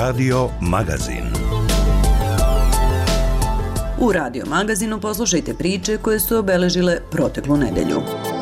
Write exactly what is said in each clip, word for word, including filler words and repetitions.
Radio Magazin. U Radio Magazinu poslušajte priče koje su obeležile proteklu nedelju.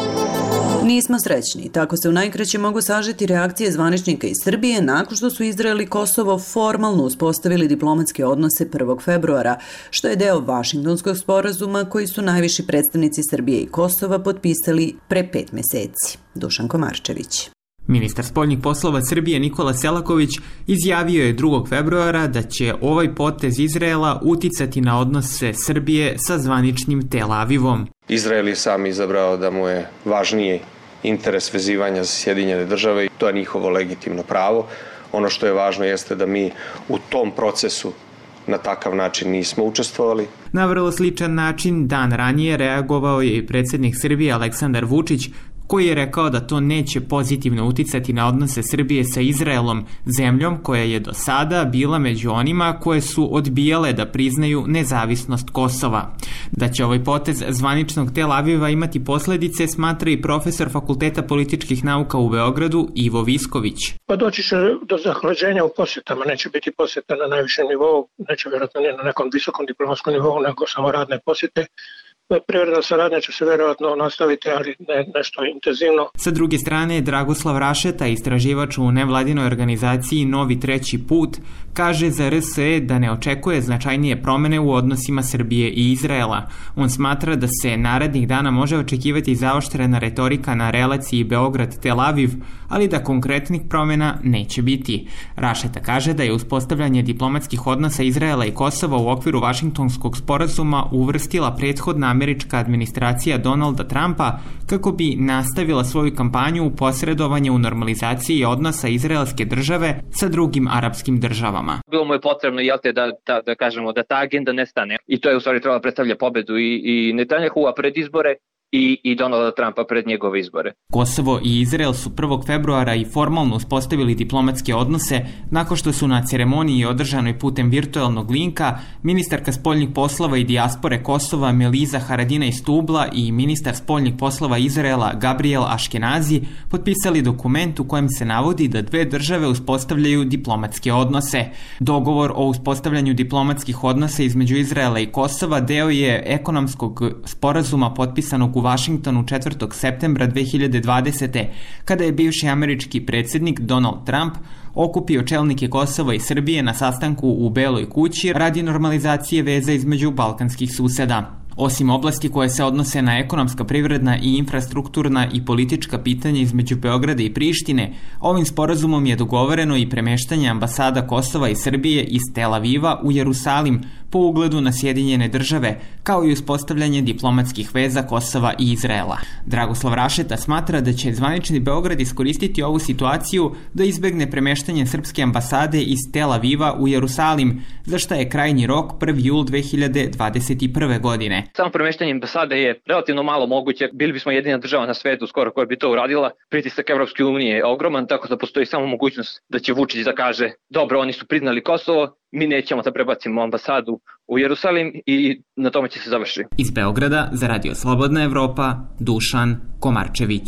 Nismo srećni, tako se u najkraće mogu sažeti reakcije zvaničnika iz Srbije nakon što su Izrael i Kosovo formalno uspostavili diplomatske odnose prvog februara, što je deo Vašingtonskog sporazuma koji su najviši predstavnici Srbije i Kosova potpisali pre pet meseci. Dušan Komarčević. Ministar spoljnih poslova Srbije Nikola Selaković izjavio je drugog februara da će ovaj potez Izraela uticati na odnose Srbije sa zvaničnim Tel Avivom. Izrael je sam izabrao da mu je važniji interes vezivanja za Sjedinjene države i to je njihovo legitimno pravo. Ono što je važno jeste da mi u tom procesu na takav način nismo učestvovali. Na vrlo sličan način dan ranije reagovao je i predsjednik Srbije Aleksandar Vučić, koji je rekao da to neće pozitivno uticati na odnose Srbije sa Izraelom, zemljom koja je do sada bila među onima koje su odbijale da priznaju nezavisnost Kosova. Da će ovaj potez zvaničnog Tel Aviva imati posledice, smatra i profesor Fakulteta političkih nauka u Beogradu Ivo Visković. Pa doći će do zahlađenja u posjetama, neće biti posjeta na najvišem nivou, neće vjerojatno nije na nekom visokom diplomatskom nivou, nego samo radne posjete. Privredna saradnja će se vjerojatno nastaviti, ali ne nešto intenzivno. Sa druge strane, Dragoslav Rašeta, istraživač u nevladinoj organizaciji Novi treći put, kaže za R S E da ne očekuje značajnije promene u odnosima Srbije i Izraela. On smatra da se narednih dana može očekivati zaoštrena retorika na relaciji Beograd-Tel Aviv, ali da konkretnih promena neće biti. Rašeta kaže da je uspostavljanje diplomatskih odnosa Izraela i Kosova u okviru Vašingtonskog sporazuma uvrstila prethodna američka administracija Donalda Trumpa kako bi nastavila svoju kampanju u posredovanje u normalizaciji odnosa izraelske države sa drugim arapskim državama. Bilo mu je potrebno, jel te, da, da, da kažemo da ta agenda nestane. I to je u stvari trebalo predstavlja pobedu i, i Netanyahua pred izbore i, i Donalda Trumpa pred njegove izbore. Kosovo i Izrael su prvog februara i formalno uspostavili diplomatske odnose nakon što su na ceremoniji održanoj putem virtualnog linka ministarka spoljnih poslova i dijaspore Kosova Meliza Haradinaj Stubla i ministar spoljnih poslova Izraela Gabriel Aškenazi potpisali dokument u kojem se navodi da dve države uspostavljaju diplomatske odnose. Dogovor o uspostavljanju diplomatskih odnosa između Izraela i Kosova deo je ekonomskog sporazuma potpisanog u Vašingtonu četvrtog septembra dve hiljade dvadesete. kada je bivši američki predsjednik Donald Trump okupio čelnike Kosova i Srbije na sastanku u Beloj kući radi normalizacije veza između balkanskih suseda. Osim oblasti koje se odnose na ekonomska, privredna i infrastrukturna i politička pitanja između Beograda i Prištine, ovim sporazumom je dogovoreno i premeštanje ambasada Kosova i Srbije iz Tel Aviva u Jerusalim po ugledu na Sjedinjene države, kao i uspostavljanje diplomatskih veza Kosova i Izraela. Dragoslav Rašeta smatra da će zvanični Beograd iskoristiti ovu situaciju da izbegne premeštanje srpske ambasade iz Tel Aviva u Jerusalim, za što je krajnji rok prvi jul dve hiljade dvadeset prve. godine. Samo premeštanje ambasade je relativno malo moguće. Bili bismo jedina država na svetu skoro koja bi to uradila. Pritisak Evropske unije je ogroman, tako da postoji samo mogućnost da će Vučić da kaže dobro, oni su priznali Kosovo, mi nećemo da prebacimo ambasadu u Jerusalim i na tome će se završiti. Iz Beograda za Radio Slobodna Evropa, Dušan Komarčević.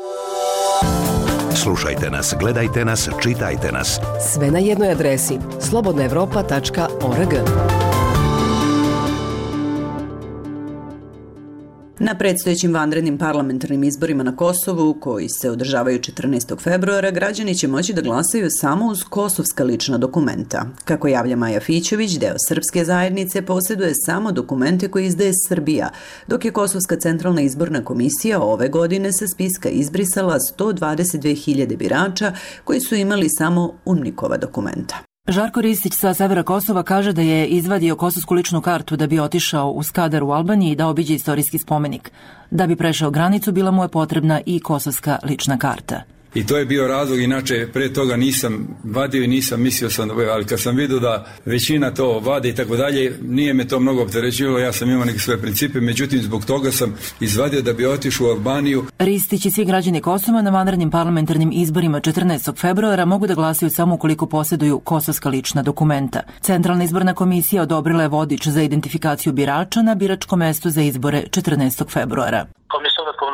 Slušajte nas, gledajte nas, čitajte nas. Sve na jednoj adresi slobodna evropa tačka org. Na predstojećim vanrednim parlamentarnim izborima na Kosovu, koji se održavaju četrnaestog februara, građani će moći da glasaju samo uz kosovska lična dokumenta. Kako javlja Maja Fićović, deo srpske zajednice posjeduje samo dokumente koje izdaje Srbija, dok je Kosovska centralna izborna komisija ove godine sa spiska izbrisala sto dvadeset dve hiljade birača koji su imali samo UNMIK-ova dokumenta. Žarko Ristić sa severa Kosova kaže da je izvadio kosovsku ličnu kartu da bi otišao u Skadar u Albaniji i da obiđe istorijski spomenik. Da bi prešao granicu, bila mu je potrebna i kosovska lična karta. I to je bio razlog, inače pre toga nisam vadio i nisam mislio sam, ali kad sam vidio da većina to vade i tako dalje, nije me to mnogo opterećivalo, ja sam imao neke svoje principe, međutim zbog toga sam izvadio da bi otišao u Albaniju. Ristić i svi građani Kosova na vanrednim parlamentarnim izborima četrnaestog februara mogu da glasaju samo ukoliko posjeduju kosovska lična dokumenta. Centralna izborna komisija odobrila je vodič za identifikaciju birača na biračkom mestu za izbore četrnaestog februara.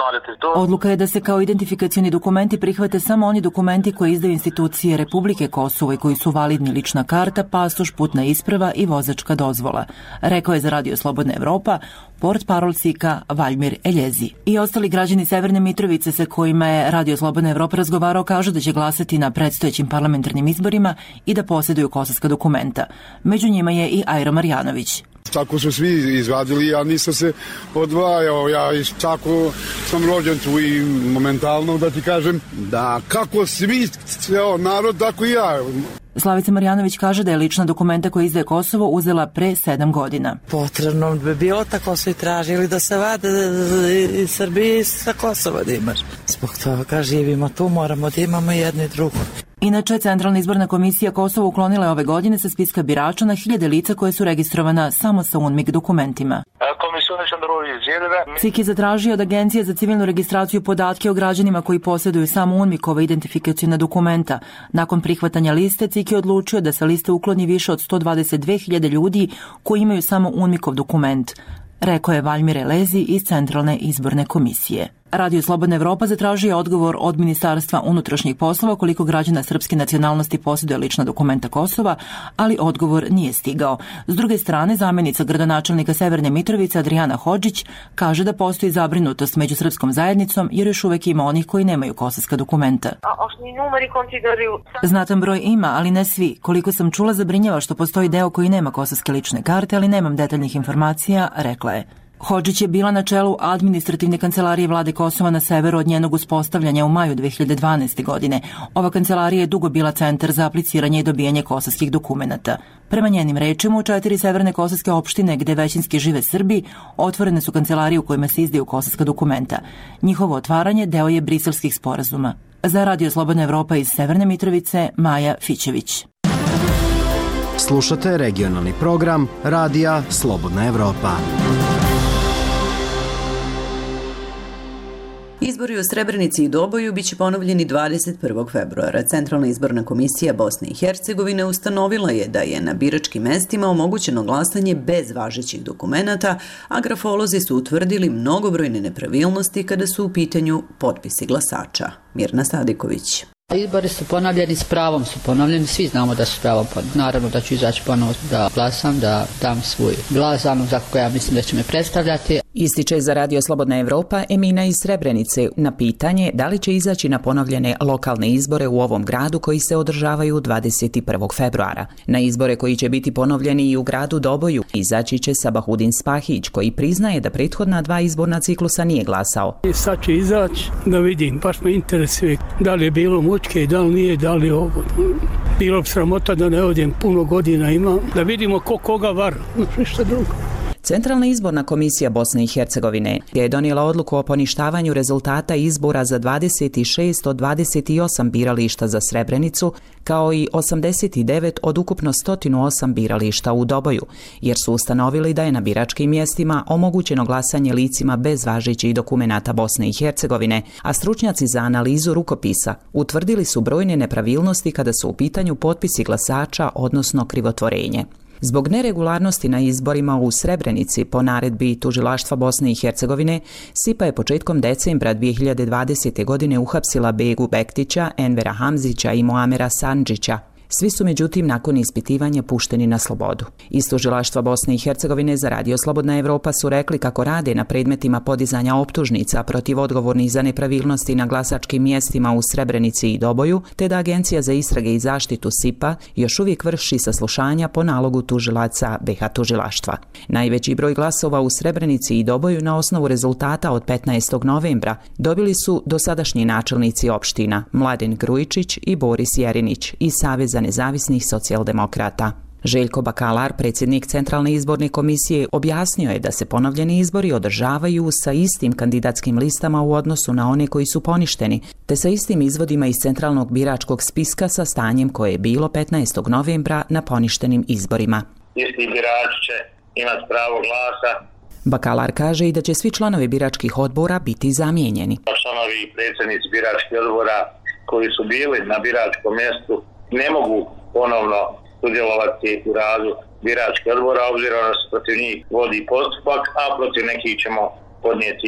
Odluka je da se kao identifikacioni dokumenti prihvate samo oni dokumenti koje izdaju institucije Republike Kosovo i koji su validni lična karta, pasoš, putna isprava i vozačka dozvola, rekao je za Radio Slobodna Evropa portparol S I K-a Valjmir Eljezi. I ostali građani Severne Mitrovice sa kojima je Radio Slobodna Evropa razgovarao kažu da će glasati na predstojećim parlamentarnim izborima i da posjeduju kosovska dokumenta. Među njima je i Ajro Marjanović. Tako su svi izvadili, ja nisam se odvajao, ja iz tako sam rođen tu i momentalno da ti kažem da kako svi, ceo narod, tako i ja. Slavica Marjanović kaže da je lična dokumenta koja izdaje Kosovo uzela pre sedam godina. Potrebno bi bilo, tako su i tražili da se vade iz Srbije sa Kosova da imaš. Zbog toga živimo tu, moramo da imamo jedno i drugo. Inače, Centralna izborna komisija Kosovo uklonila je ove godine sa spiska birača na hiljade lica koje su registrovana samo sa UNMIK dokumentima. C I K je zatražio od Agencije za civilnu registraciju podatke o građanima koji posjeduju samo UNMIK-ove identifikacijona dokumenta. Nakon prihvatanja liste, C I K je odlučio da sa liste ukloni više od sto dvadeset dve hiljade ljudi koji imaju samo UNMIK-ov dokument, rekao je Valjmir Eljezi iz Centralne izborne komisije. Radio Slobodna Evropa zatražio odgovor od Ministarstva unutrašnjih poslova koliko građana srpske nacionalnosti posjeduje lična dokumenta Kosova, ali odgovor nije stigao. S druge strane, zamjenica gradonačelnika Severne Mitrovice Adriana Hodžić kaže da postoji zabrinutost među srpskom zajednicom jer još uvek ima onih koji nemaju kosovska dokumenta. Znatan broj ima, ali ne svi. Koliko sam čula, zabrinjava što postoji deo koji nema kosovske lične karte, ali nemam detaljnih informacija, rekla je. Hodžić je bila na čelu administrativne kancelarije vlade Kosova na severu od njenog uspostavljanja u maju dve hiljade dvanaeste. godine. Ova kancelarija je dugo bila centar za apliciranje i dobijanje kosovskih dokumenata. Prema njenim rečima, u četiri severne kosovske opštine gde većinski žive Srbi, otvorene su kancelarije u kojima se izdaju kosovska dokumenta. Njihovo otvaranje deo je briselskih sporazuma. Za Radio Slobodna Evropa iz Severne Mitrovice, Maja Fićević. Slušate regionalni program Radija Slobodna Evropa. Izbori u Srebrenici i Doboju biće ponovljeni dvadeset prvog februara. Centralna izborna komisija Bosne i Hercegovine ustanovila je da je na biračkim mestima omogućeno glasanje bez važećih dokumenata, a grafolozi su utvrdili mnogobrojne nepravilnosti kada su u pitanju potpisi glasača. Mirna Sadiković. Izbori su ponavljeni, s pravom su ponavljeni, svi znamo da su s pravom ponavljeni. Naravno da ću izaći ponovo da glasam, da dam svoj glas za onog za koga ja mislim da će me predstavljati. Ističe za Radio Slobodna Evropa Emina iz Srebrenice na pitanje da li će izaći na ponovljene lokalne izbore u ovom gradu koji se održavaju dvadeset prvog februara. Na izbore koji će biti ponovljeni i u gradu Doboju izaći će Sabahudin Spahić koji priznaje da prethodna dva izborna ciklusa nije glasao. Sad će izaći da vidim, baš me interesuje da li je bilo mučke, da li nije, da li ovo. Bilo bi sramota da ne odem, puno godina imam, da vidimo ko koga var, ništa drugo. Centralna izborna komisija Bosne i Hercegovine je donijela odluku o poništavanju rezultata izbora za dvadeset šest od dvadeset osam birališta za Srebrenicu, kao i osamdeset devet od ukupno sto osam birališta u Doboju, jer su ustanovili da je na biračkim mjestima omogućeno glasanje licima bez važećih dokumenata Bosne i Hercegovine, a stručnjaci za analizu rukopisa utvrdili su brojne nepravilnosti kada su u pitanju potpisi glasača, odnosno krivotvorenje. Zbog neregularnosti na izborima u Srebrenici po naredbi Tužilaštva Bosne i Hercegovine, S I P A je početkom decembra dvije hiljade dvadesete. godine uhapsila Begu Bektića, Envera Hamzića i Muamera Sandžića. Svi su međutim nakon ispitivanja pušteni na slobodu. Iz Tužilaštva Bosne i Hercegovine za Radio Slobodna Evropa su rekli kako rade na predmetima podizanja optužnica protiv odgovornih za nepravilnosti na glasačkim mjestima u Srebrenici i Doboju, te da Agencija za istrage i zaštitu S I P A još uvijek vrši saslušanja po nalogu tužilaca B H tužilaštva. Najveći broj glasova u Srebrenici i Doboju na osnovu rezultata od petnaestog novembra dobili su dosadašnji načelnici opština Mladen Grujičić i Boris Jerinić iz Saveza nezavisnih socijaldemokrata. Željko Bakalar, predsjednik Centralne izborne komisije, objasnio je da se ponovljeni izbori održavaju sa istim kandidatskim listama u odnosu na one koji su poništeni, te sa istim izvodima iz centralnog biračkog spiska sa stanjem koje je bilo petnaestog novembra na poništenim izborima. Isti birač će imati pravo glasa. Bakalar kaže i da će svi članovi biračkih odbora biti zamijenjeni. Članovi i predsjednici biračkih odbora koji su bili na biračkom mjestu ne mogu ponovno sudjelovati u radu biračkih odbora, obzirom da se protiv njih vodi postupak, a protiv nekih ćemo podnijeti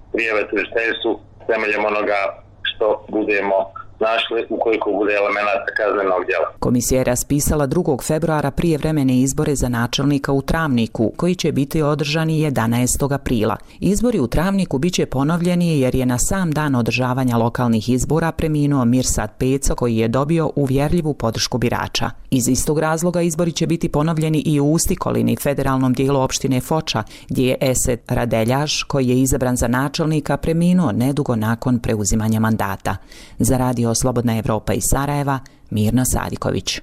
prijave tužiteljstvu temeljem onoga što budemo našli ukoliko bude elemenata kaznenog djela. Komisija je raspisala drugog februara prijevremene izbore za načelnika u Travniku, koji će biti održani jedanaestog aprila. Izbori u Travniku biće ponovljeni jer je na sam dan održavanja lokalnih izbora preminuo Mirsad Peco, koji je dobio uvjerljivu podršku birača. Iz istog razloga izbori će biti ponovljeni i u Ustikolini, federalnom dijelu opštine Foča, gdje je Esed Radeljaš, koji je izabran za načelnika, preminuo nedugo nakon preuzimanja mandata. Za radio Slobodna Evropa iz Sarajeva, Mirna Sadiković.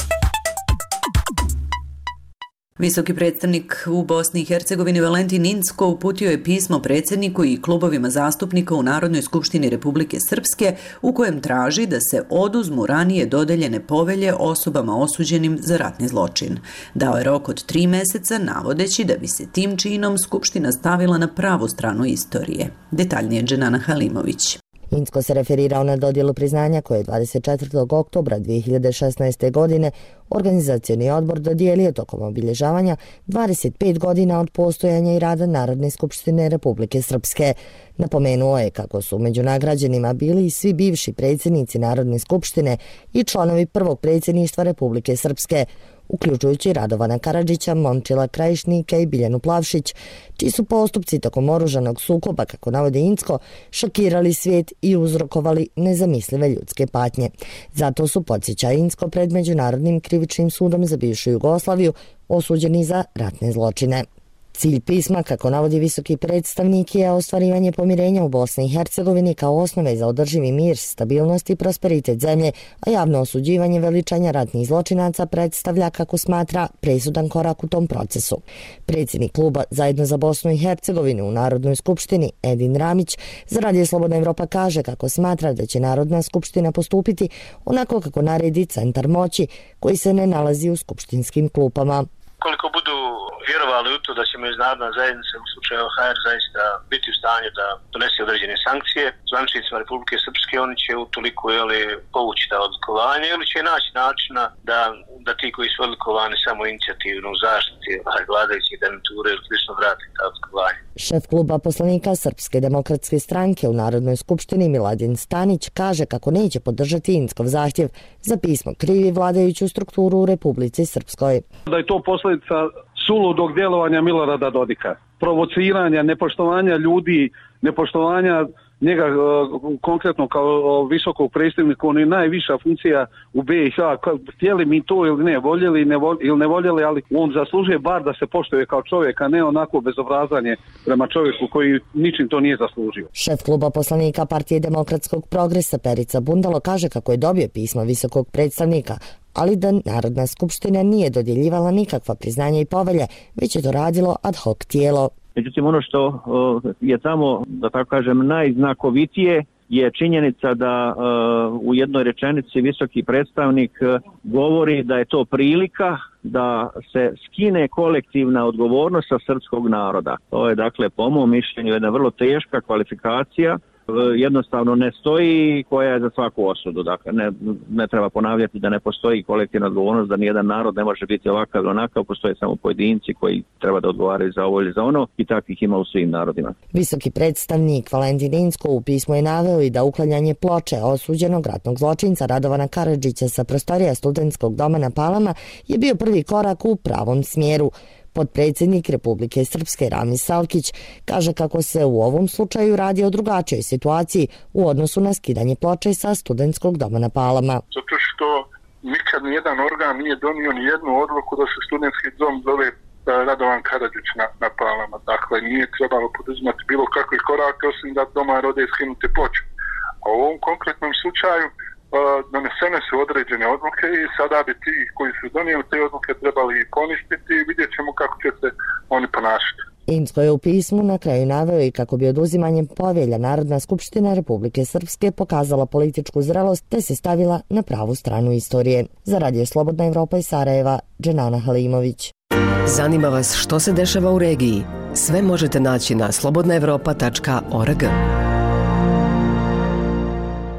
Visoki predstavnik u Bosni i Hercegovini Valentin Incko uputio je pismo predsjedniku i klubovima zastupnika u Narodnoj skupštini Republike Srpske u kojem traži da se oduzmu ranije dodeljene povelje osobama osuđenim za ratni zločin. Dao je rok od tri meseca, navodeći da bi se tim činom Skupština stavila na pravu stranu istorije. Detaljnije Dženana Halimović. Incko se referirao na dodjelu priznanja koje je dvadeset četvrtog oktobra dvije hiljade šesnaeste. godine organizacioni odbor dodijelio tokom obilježavanja dvadeset pet godina od postojanja i rada Narodne skupštine Republike Srpske. Napomenuo je kako su među nagrađenima bili i svi bivši predsjednici Narodne skupštine i članovi prvog predsjedništva Republike Srpske, uključujući Radovana Karadžića, Momčila Krajišnika i Biljanu Plavšić, čiji su postupci tokom oružanog sukoba, kako navodi Incko, šokirali svijet i uzrokovali nezamislive ljudske patnje. Zato su, podsjeća Incko, pred Međunarodnim krivičnim sudom za bivšu Jugoslaviju osuđeni za ratne zločine. Cilj pisma, kako navodi visoki predstavnik, je ostvarivanje pomirenja u Bosni i Hercegovini kao osnove za održivi mir, stabilnost i prosperitet zemlje, a javno osuđivanje veličanja ratnih zločinaca predstavlja, kako smatra, presudan korak u tom procesu. Predsjednik kluba Zajedno za Bosnu i Hercegovinu u Narodnoj skupštini, Edin Ramić, za Radio Slobodna Evropa kaže kako smatra da će Narodna skupština postupiti onako kako naredi centar moći koji se ne nalazi u skupštinskim klupama. Koliko budu vjerovali u to da će međunarodna zajednica u slučaju H R zaista biti u stanju da donese određene sankcije zvaničnicima Republike Srpske, oni će utoliko jeli, povući ta odlikovanja ili će naći načina da, da ti koji su odlikovani samo inicijativno u zaštiti vladajućih garniture ili slično vrati ta odlikovanja. Šef kluba poslanika Srpske demokratske stranke u Narodnoj skupštini Miladin Stanić kaže kako neće podržati Inckov zahtjev za pismo krivi vladajuću strukturu u Republici Srpskoj. Da je to posljedica suludog djelovanja Milorada Dodika, provociranja, nepoštovanja ljudi, nepoštovanja njega konkretno kao visokog predstavnika, on je najviša funkcija u B i H, htjeli mi to ili ne, voljeli ili ne voljeli, ali on zaslužuje bar da se poštuje kao čovjek, a ne onako bezobrazanje prema čovjeku koji ničim to nije zaslužio. Šef kluba poslanika Partije demokratskog progresa Perica Bundalo kaže kako je dobio pismo visokog predstavnika, ali da Narodna skupština nije dodjeljivala nikakva priznanja i povelje, već je to radilo ad hoc tijelo. Međutim, ono što uh, je tamo, da tako kažem, najznakovitije je činjenica da uh, u jednoj rečenici visoki predstavnik uh, govori da je to prilika da se skine kolektivna odgovornost sa srpskog naroda. To je, dakle, po mom mišljenju jedna vrlo teška kvalifikacija, jednostavno ne stoji, koja je za svaku osudu. Dakle, ne, ne treba ponavljati da ne postoji kolektivna odgovornost, da nijedan narod ne može biti ovakav ili onakav, postoje samo pojedinci koji treba da odgovaraju za ovo ili za ono i takvih ima u svim narodima. Visoki predstavnik Valentin Incko u pismu je naveo i da uklanjanje ploče osuđenog ratnog zločinca Radovana Karadžića sa prostorija studentskog doma na Palama je bio prvi korak u pravom smjeru. Potpredsjednik Republike Srpske Ramis Salkić kaže kako se u ovom slučaju radi o drugačijoj situaciji u odnosu na skidanje ploče sa studentskog doma na Palama. Zato što nikad nijedan organ nije donio ni jednu odluku da se studentski dom zove Radovan Karadžić na, na Palama. Dakle, nije trebalo poduzimati bilo kakvih koraka osim da doma rode skinuti ploču. A u ovom konkretnom slučaju donesene su određene odluke i sada bi ti koji su donijeli te odluke trebali i poništiti i vidjet ćemo kako će se oni ponašati. Incko je u pismu na kraju naveo i kako bi oduzimanjem povelja Narodna skupština Republike Srpske pokazala političku zrelost te se stavila na pravu stranu istorije. Za Radio Slobodna Evropa iz Sarajeva, Dženana Halimović. Zanima vas što se dešava u regiji? Sve možete naći na slobodna evropa tačka org.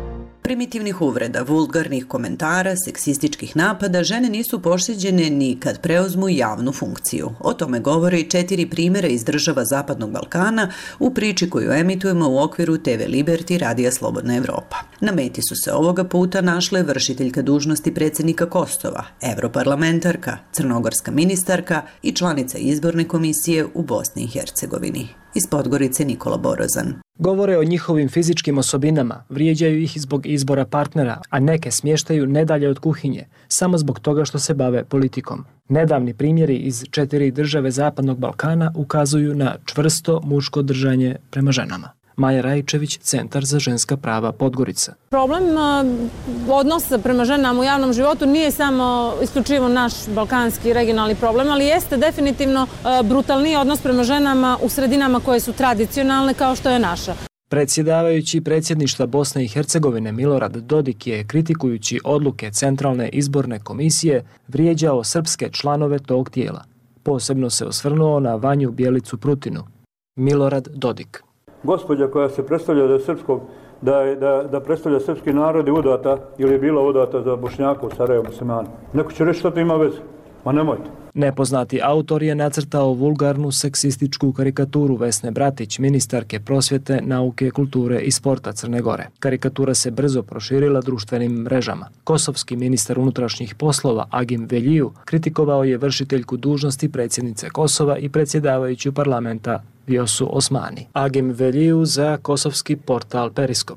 primitivnih uvreda, vulgarnih komentara, seksističkih napada, žene nisu pošteđene ni kad preuzmu javnu funkciju. O tome govore i četiri primjera iz država Zapadnog Balkana u priči koju emitujemo u okviru te ve Liberty Radija Slobodna Evropa. Na meti su se ovoga puta našle vršiteljka dužnosti predsjednika Kosova, europarlamentarka, crnogorska ministarka i članica izborne komisije u Bosni i Hercegovini. Iz Podgorice Nikola Borozan. Govore o njihovim fizičkim osobinama, vrijeđaju ih zbog izbora partnera, a neke smještaju nedalje od kuhinje, samo zbog toga što se bave politikom. Nedavni primjeri iz četiri države Zapadnog Balkana ukazuju na čvrsto muško držanje prema ženama. Maja Rajčević, Centar za ženska prava Podgorica. Problem odnosa prema ženama u javnom životu nije samo isključivo naš balkanski regionalni problem, ali jeste definitivno brutalniji odnos prema ženama u sredinama koje su tradicionalne kao što je naša. Predsjedavajući predsjedništva Bosne i Hercegovine Milorad Dodik je, kritikujući odluke Centralne izborne komisije, vrijeđao srpske članove tog tijela. Posebno se osvrnuo na Vanju Bjelicu Prutinu. Milorad Dodik. Gospođa koja se predstavlja da je srpskog, da, je, da, da predstavlja srpski narod je udata ili je bila udata za Bošnjaka u Sarajevu muslimana. Neko će reći što to ima veze. Ma nemojte. Nepoznati autor je nacrtao vulgarnu seksističku karikaturu Vesne Bratić, ministarke prosvjete, nauke, kulture i sporta Crne Gore. Karikatura se brzo proširila društvenim mrežama. Kosovski ministar unutrašnjih poslova Agim Veljiju kritikovao je vršiteljku dužnosti predsjednice Kosova i predsjedavajuću parlamenta Vjosu Osmani. Agim Veljiju za kosovski portal Periskop.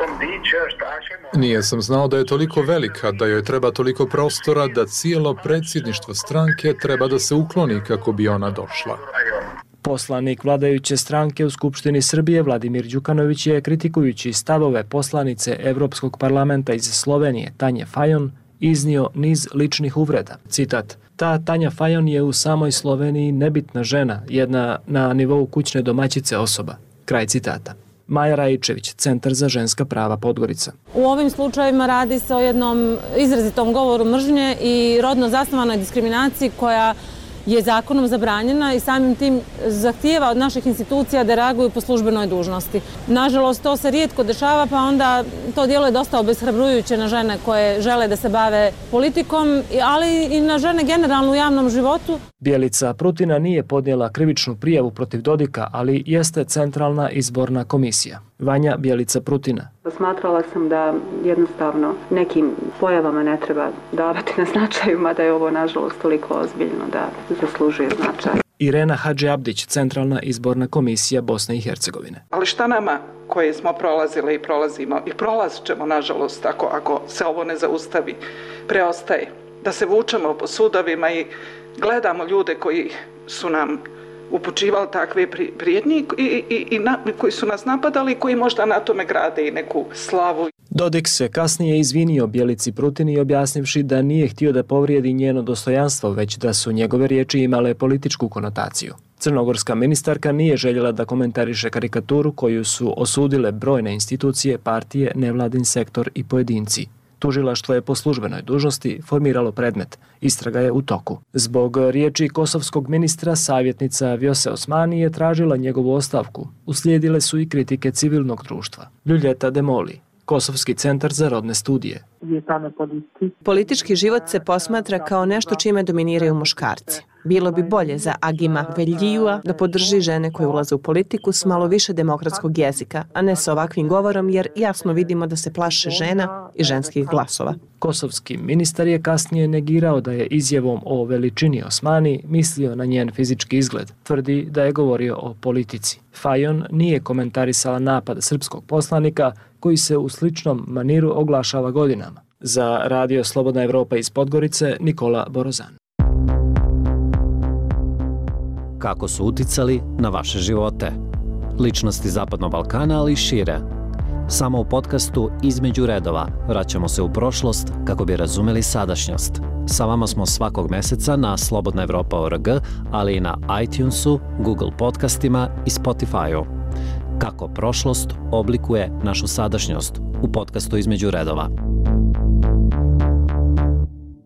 Nije sam znao da je toliko velika, da joj treba toliko prostora, da cijelo predsjedništvo stranke treba da se ukloni kako bi ona došla. Poslanik vladajuće stranke u Skupštini Srbije Vladimir Đukanović je, kritikujući stavove poslanice Evropskog parlamenta iz Slovenije Tanje Fajon, iznio niz ličnih uvreda. Citat: "Ta Tanja Fajon je u samoj Sloveniji nebitna žena, jedna na nivou kućne domaćice osoba." Kraj citata. Maja Rajčević, Centar za ženska prava Podgorica. U ovim slučajevima radi se o jednom izrazitom govoru mržnje i rodno zasnovanoj diskriminaciji koja je zakonom zabranjena i samim tim zahtijeva od naših institucija da reaguju po službenoj dužnosti. Nažalost, to se rijetko dešava, pa onda to djeluje dosta obeshrabrujuće na žene koje žele da se bave politikom, ali i na žene generalno u javnom životu. Bjelica Prutina nije podnijela krivičnu prijavu protiv Dodika, ali jeste Centralna izborna komisija. Vanja Bjelica Prutina. Smatrala sam da jednostavno nekim pojavama ne treba davati na značaju, mada je ovo nažalost toliko ozbiljno da zaslužuje značaj. Irena Hadži Abdić, Centralna izborna komisija Bosne i Hercegovine. Ali šta nama koji smo prolazili i prolazimo i prolazit ćemo nažalost ako, ako se ovo ne zaustavi, preostaje da se vučemo po sudovima i gledamo ljude koji su nam upućivali takve prijetnje i, i, i na, koji su nas napadali i koji možda na tome grade i neku slavu. Dodik se kasnije izvinio Bjelici Prutini objasnivši da nije htio da povrijedi njeno dostojanstvo, već da su njegove riječi imale političku konotaciju. Crnogorska ministarka nije željela da komentariše karikaturu koju su osudile brojne institucije, partije, nevladin sektor i pojedinci. Tužilaštvo je po službenoj dužnosti formiralo predmet. Istraga je u toku. Zbog riječi kosovskog ministra, savjetnica Vjose Osmani je tražila njegovu ostavku. Uslijedile su i kritike civilnog društva. Ljuljeta Demoli, Kosovski centar za rodne studije. Politički život se posmatra kao nešto čime dominiraju muškarci. Bilo bi bolje za Agima Veljijua da podrži žene koje ulaze u politiku s malo više demokratskog jezika, a ne sa ovakvim govorom, jer jasno vidimo da se plaše žena i ženskih glasova. Kosovski ministar je kasnije negirao da je izjavom o veličini Osmani mislio na njen fizički izgled. Tvrdi da je govorio o politici. Fajon nije komentarisala napad srpskog poslanika koji se u sličnom maniru oglašava godinama. Za Radio Slobodna Evropa iz Podgorice, Nikola Borozan. Kako su uticali na vaše živote? Ličnosti Zapadnog Balkana, ali i šire. Samo u podcastu Između redova vraćamo se u prošlost kako bi razumeli sadašnjost. Sa vama smo svakog mjeseca na slobodna evropa tačka org, ali i na iTunesu, Google podcastima i Spotify-u. Kako prošlost oblikuje našu sadašnjost u podcastu Između redova.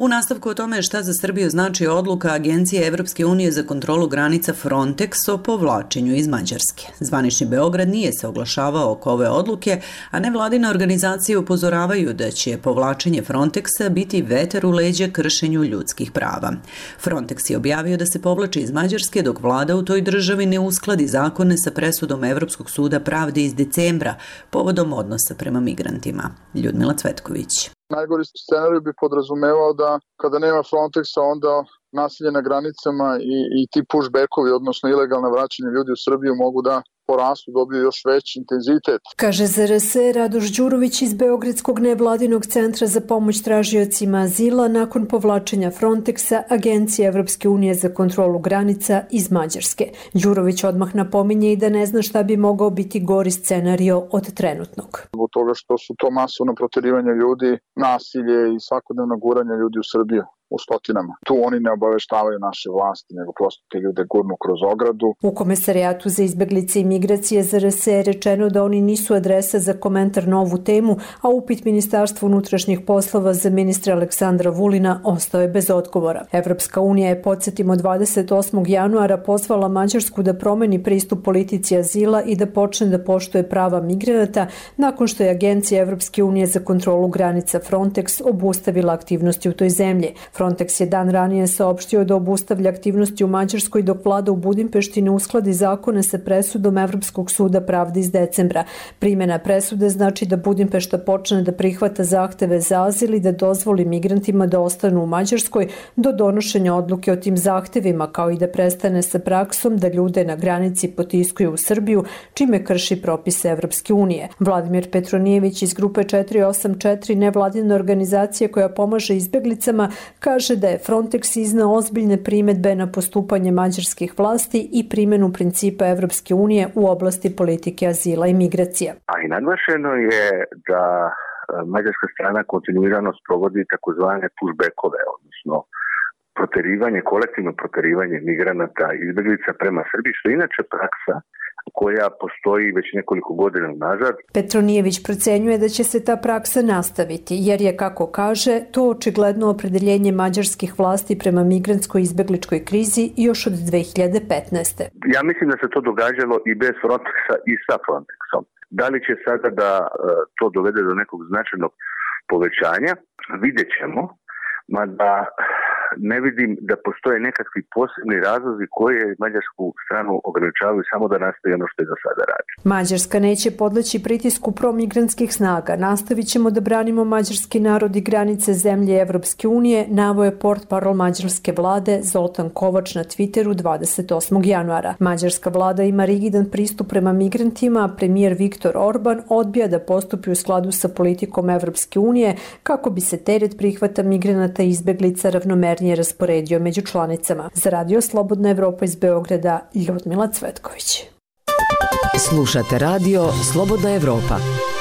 U nastavku o tome šta za Srbiju znači odluka Agencije Evropske unije za kontrolu granica Frontex o povlačenju iz Mađarske. Zvanični Beograd nije se oglašavao oko ove odluke, a nevladine organizacije upozoravaju da će povlačenje Frontexa biti vetar u leđa kršenju ljudskih prava. Frontex je objavio da se povlači iz Mađarske dok vlada u toj državi ne uskladi zakone sa presudom Evropskog suda pravde iz decembra povodom odnosa prema migrantima. Ljudmila Cvetković. Najgori scenarij bi podrazumevao da kada nema Frontexa onda nasilje na granicama i, i ti pushbackovi, odnosno ilegalna vraćanje ljudi u Srbiju mogu da porastu, dobiju još veći intenzitet. Kaže Z R S Radoš Đurović iz Beogradskog nevladinog centra za pomoć tražiocima azila nakon povlačenja Frontexa Agencije Evropske unije za kontrolu granica iz Mađarske. Đurović odmah napominje i da ne zna šta bi mogao biti gori scenario od trenutnog. Zbog toga što su to masovno proterivanje ljudi, nasilje i svakodnevno guranje ljudi u Srbiju u stotinama. Tu oni ne obaveštavaju naše vlasti, nego prosto te ljude gurnu kroz ogradu. U Komesarijatu za izbeglice i migracije Z R S je rečeno da oni nisu adresa za komentar na ovu temu, a upit Ministarstva unutrašnjih poslova za ministra Aleksandra Vulina ostao je bez odgovora. Evropska unija je, podsjetimo, dvadeset osmog januara pozvala Mađarsku da promeni pristup politici azila i da počne da poštuje prava migranata nakon što je Agencija Evropske unije za kontrolu granica Frontex obustavila aktivnosti u toj zemlji. Frontex je dan ranije saopštio da obustavlja aktivnosti u Mađarskoj dok vlada u Budimpešti ne uskladi zakone sa presudom Evropskog suda pravde iz decembra. Primjena presude znači da Budimpešta počne da prihvata zahteve za azil i da dozvoli migrantima da ostanu u Mađarskoj do donošenja odluke o tim zahtevima, kao i da prestane sa praksom da ljude na granici potiskuju u Srbiju, čime krši propise Evropske unije. Vladimir Petronijević iz grupe četiri osam četiri, nevladine organizacije koja pomaže izbeglicama, kaže da je Frontex iznao ozbiljne primedbe na postupanje mađarskih vlasti i primjenu principa Evropske unije u oblasti politike azila i migracija. A i naglašeno je da mađarska strana kontinuirano sprovodi takozvane pushbackove, odnosno proterivanje, kolektivno proterivanje migranata i izbeglica prema Srbiji, što je inače praksa koja postoji već nekoliko godina nazad. Petronijević procenjuje da će se ta praksa nastaviti, jer je, kako kaže, to očigledno opredeljenje mađarskih vlasti prema migrantskoj izbegličkoj krizi još od dve hiljade petnaeste. Ja mislim da se to događalo i bez Frontexa i sa Frontexom. Da li će sada da to dovede do nekog značajnog povećanja, vidjet ćemo, mada ne vidim da postoje nekakvi posebni razlozi koje mađarsku stranu ograničavaju samo da nastavi ono što je do sada radi. Mađarska neće podleći pritisku promigrantskih snaga. Nastavit ćemo da branimo mađarski narod i granice zemlje Evropske unije, naveo je portparol mađarske vlade Zoltan Kovač na Twitteru dvadeset osmog januara. Mađarska vlada ima rigidan pristup prema migrantima, a premijer Viktor Orban odbija da postupi u skladu sa politikom Evropske unije kako bi se teret prihvata migranata i izbeglica ravnomerno je rasporedio među članicama. Za Radio Slobodna Evropa iz Beograda, Ljudmila Cvetković. Slušate Radio Slobodna Evropa.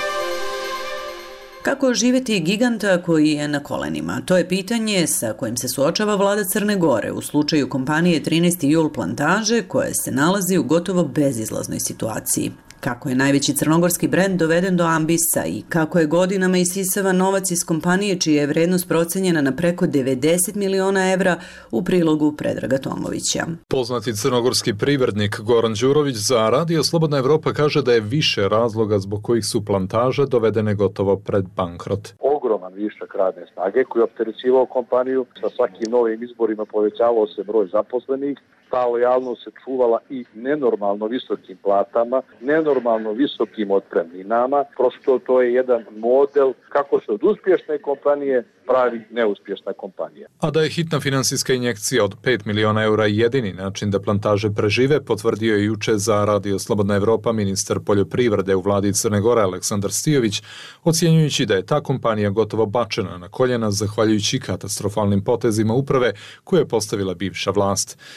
Kako oživjeti giganta koji je na kolenima? To je pitanje sa kojim se suočava vlada Crne Gore u slučaju kompanije trinaesti jul Plantaže koja se nalazi u gotovo bezizlaznoj situaciji. Kako je najveći crnogorski brend doveden do ambisa i kako je godinama isisava novac iz kompanije čija je vrednost procenjena na preko devedeset miliona evra, u prilogu Predraga Tomovića. Poznati crnogorski privrednik Goran Đurović za Radio Slobodna Evropa kaže da je više razloga zbog kojih su Plantaže dovedene gotovo pred bankrot. Ogroman višak radne snage koji je opterećivao kompaniju, sa svakim novim izborima povećavao se broj zaposlenih, ta lojalnost se čuvala i nenormalno visokim platama, nenormalno visokim otpremninama. Prosto to je jedan model kako se od uspješne kompanije pravi neuspješna kompanija. A da je hitna finansijska injekcija od pet miliona eura jedini način da Plantaže prežive, potvrdio je juče za Radio Slobodna Evropa ministar poljoprivrede u vladi Crne Gore Aleksandar Stijović, ocjenjujući da je ta kompanija gotovo bačena na koljena zahvaljujući katastrofalnim potezima uprave koje je postavila bivša vlast. Ministar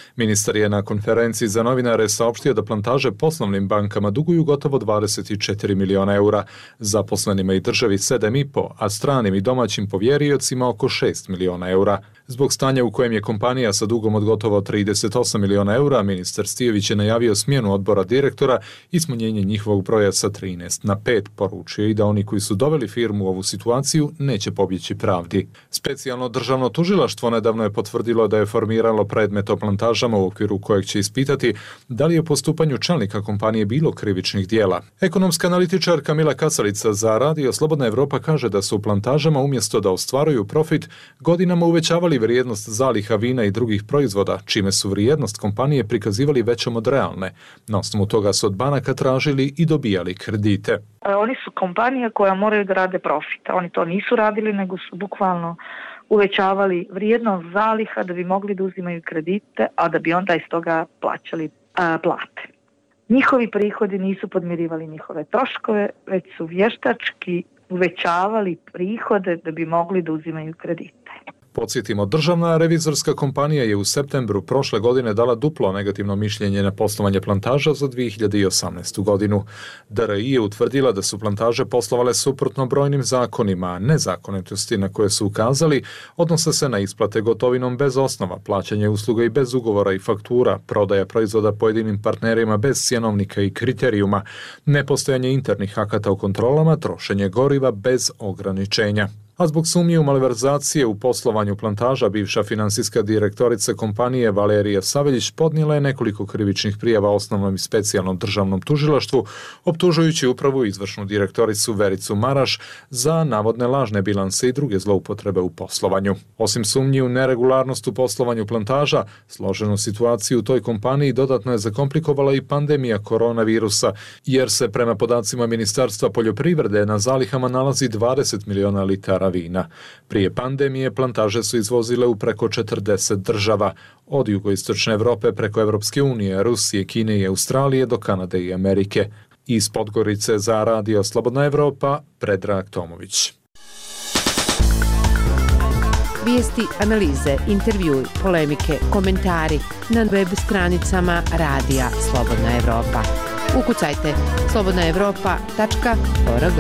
Ministar je na konferenciji za novinare saopštio da plantaže poslovnim bankama duguju gotovo dvadeset četiri miliona eura, zaposlenima i državi sedam i po, a stranim i domaćim povjeriocima oko šest miliona eura. Zbog stanja u kojem je kompanija sa dugom od gotovo trideset osam miliona eura, ministar Stijović je najavio smjenu odbora direktora i smanjenje njihovog broja sa trinaest na pet, poručio i da oni koji su doveli firmu u ovu situaciju neće pobjeći pravdi. Specijalno državno tužilaštvo nedavno je potvrdilo da je formiralo predmet o plantažama u okviru kojeg će ispitati da li je u postupanju čelnika kompanije bilo krivičnih dijela. Ekonomska analitičarka Mila Kacalica za Radio Slobodna Evropa kaže da su u plantažama umjesto da ostvaruju profit godinama uvećavali vrijednost zaliha vina i drugih proizvoda, čime su vrijednost kompanije prikazivali većom od realne. Na osnovu toga su od banaka tražili i dobijali kredite. Oni su kompanija koja moraju da rade profit. Oni to nisu radili, nego su bukvalno uvećavali vrijednost zaliha da bi mogli da uzimaju kredite, a da bi onda iz toga plaćali a, plate. Njihovi prihodi nisu podmirivali njihove troškove, već su vještački uvećavali prihode da bi mogli da uzimaju kredite. Podsjetimo, državna revizorska kompanija je u septembru prošle godine dala duplo negativno mišljenje na poslovanje plantaža za dvije hiljade osamnaestu. godinu. D R I je utvrdila da su plantaže poslovale suprotno brojnim zakonima, a nezakonitosti na koje su ukazali odnose se na isplate gotovinom bez osnova, plaćanje usluga i bez ugovora i faktura, prodaja proizvoda pojedinim partnerima bez cjenovnika i kriterijuma, nepostojanje internih akata u kontrolama, trošenje goriva bez ograničenja. A zbog sumnje u malverzacije u poslovanju plantaža, bivša finansijska direktorica kompanije Valerija Saveljić podnijela je nekoliko krivičnih prijava osnovnom i specijalnom državnom tužilaštvu, optužujući upravu izvršnu direktoricu Vericu Maraš za navodne lažne bilanse i druge zloupotrebe u poslovanju. Osim sumnji u neregularnost u poslovanju plantaža, složenu situaciju u toj kompaniji dodatno je zakomplikovala i pandemija koronavirusa, jer se prema podacima Ministarstva poljoprivrede na zalihama nalazi dvadeset miliona litara vina. Prije pandemije plantaže su izvozile u preko četrdeset država, od jugoistočne Evrope preko Evropske unije, Rusije, Kine i Australije do Kanade i Amerike. Iz Podgorice za Radio Slobodna Evropa, Predrag Tomović. Vijesti, analize, intervjui, polemike, komentari na web stranicama Radija Slobodna Evropa. Ukucajte slobodna evropa tačka org.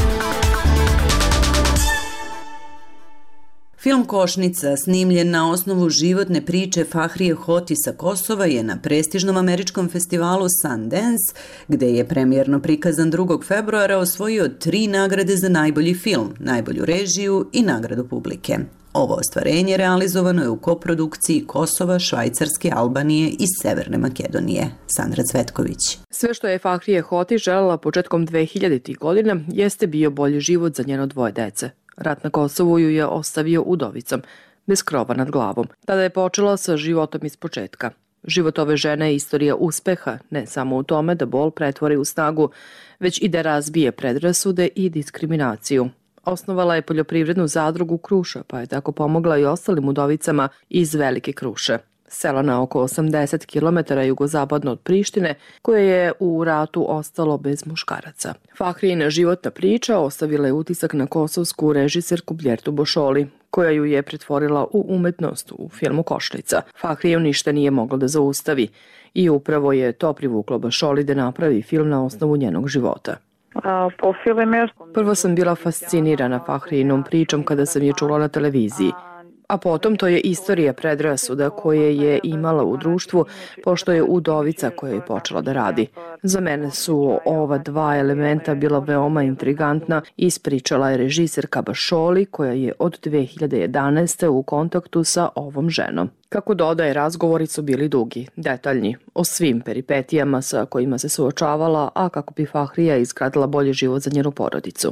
Film Košnica, snimljen na osnovu životne priče Fahrije Hoti sa Kosova, je na prestižnom američkom festivalu Sundance, gde je premijerno prikazan drugog februara, osvojio tri nagrade za najbolji film, najbolju režiju i nagradu publike. Ovo ostvarenje realizovano je u koprodukciji Kosova, Švajcarske, Albanije i Severne Makedonije. Sandra Cvetković. Sve što je Fahrije Hoti želela početkom dve hiljaditih godina jeste bio bolji život za njeno dvoje dece. Rat na Kosovu ju je ostavio udovicom, bez krova nad glavom. Tada je počela sa životom iz početka. Život ove žene je istorija uspeha, ne samo u tome da bol pretvori u snagu, već i da razbije predrasude i diskriminaciju. Osnovala je poljoprivrednu zadrugu Kruša, pa je tako pomogla i ostalim udovicama iz Velike Kruše, sela na oko osamdeset kilometara jugozapadno od Prištine, koje je u ratu ostalo bez muškaraca. Fahrijina životna priča ostavila je utisak na kosovsku režiserku Bljertu Bošoli, koja ju je pretvorila u umetnost u filmu Košnica. Fahriju ništa nije moglo da zaustavi i upravo je to privuklo Bošoli da napravi film na osnovu njenog života. Prvo sam bila fascinirana Fahrijinom pričom kada sam je čula na televiziji, a potom to je istorija predrasuda koje je imala u društvu, pošto je udovica koja je počela da radi. Za mene su ova dva elementa bila veoma intrigantna, ispričala je režiserka Bošoli, koja je od dve hiljade jedanaeste. u kontaktu sa ovom ženom. Kako dodaje, razgovori su bili dugi, detaljni, o svim peripetijama sa kojima se suočavala, a kako bi Fahrija izgradila bolji život za njenu porodicu.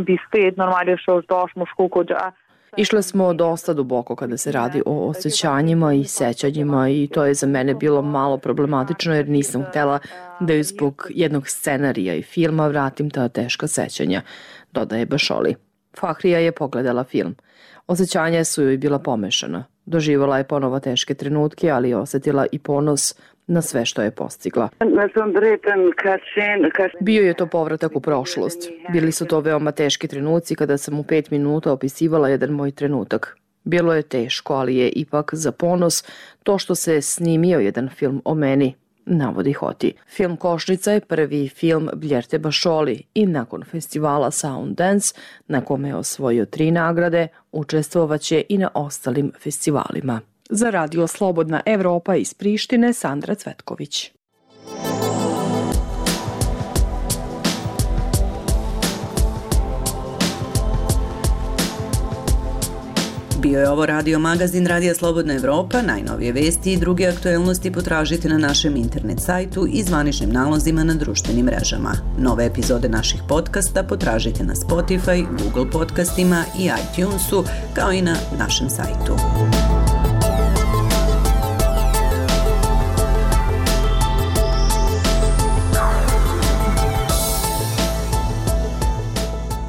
Išle smo dosta duboko kada se radi o osjećanjima i sećanjima i to je za mene bilo malo problematično jer nisam htjela da ju zbog jednog scenarija i filma vratim ta teška sećanja, dodaje Bošoli. Fahrija je pogledala film. Osjećanja su joj bila pomešana. Doživala je ponovo teške trenutke, ali je osjetila i ponos na sve što je postigla. Bio je to povratak u prošlost. Bili su to veoma teški trenuci kada sam u pet minuta opisivala jedan moj trenutak. Bilo je teško, ali je ipak za ponos to što se snimio jedan film o meni, navodi Hoti. Film Košnica je prvi film Bljerte Bašoli i nakon festivala Sundance, na kome je osvojio tri nagrade, učestvovaće i na ostalim festivalima. Za Radio Slobodna Evropa iz Prištine, Sandra Cvetković. Bio je ovo radio magazin Radija Slobodna Evropa. Najnovije vesti i druge aktuelnosti potražite na našem internet sajtu i zvaničnim nalozima na društvenim mrežama. Nove epizode naših podcasta potražite na Spotify, Google podcastima i iTunesu, kao i na našem sajtu.